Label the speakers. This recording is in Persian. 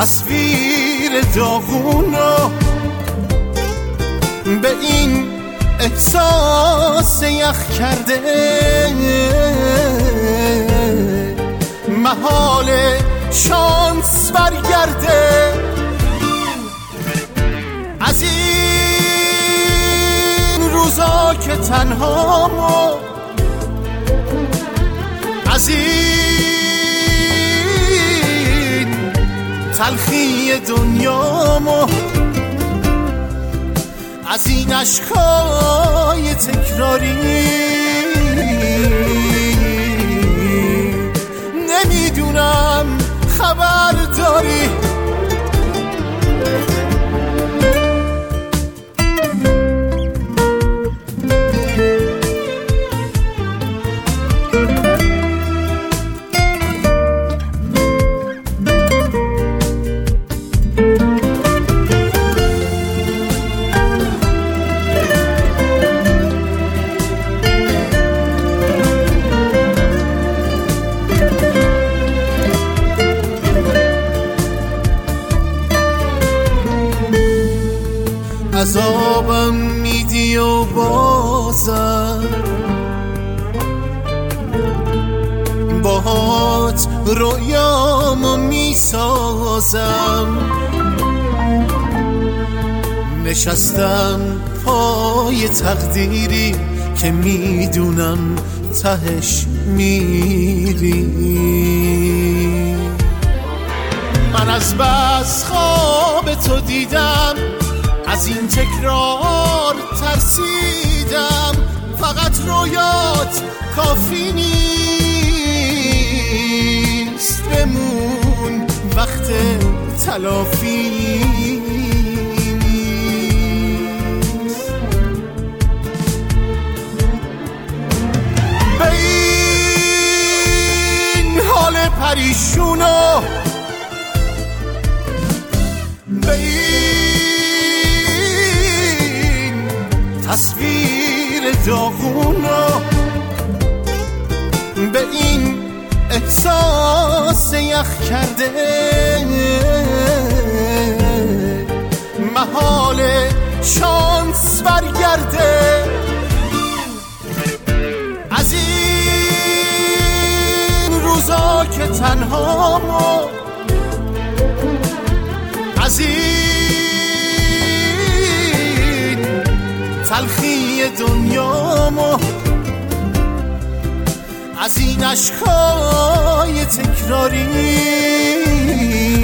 Speaker 1: تصویر داغونو به این احساس یخ کرده، محال شانس برگرده. از این روزا که تنهامو، از این تلخی دنیامو، از این عشقای تکراری نمیدونم خبر داری. عذابم میدی و بازم باهات رویامو میسازم. نشستم پای تقدیری که میدونم تهش میری. من از بس خواب تو دیدم، از این تکرار ترسیدم. فقط رویات کافی نیست، بمون وقت تلافی نیست. به این حال پریشونو، به تصویر داغونو، به این احساس یخ کرده، محال شانس برگرده. از این روزا که تنهامو، از این تلخی دنیامو، از این عشقای تکراری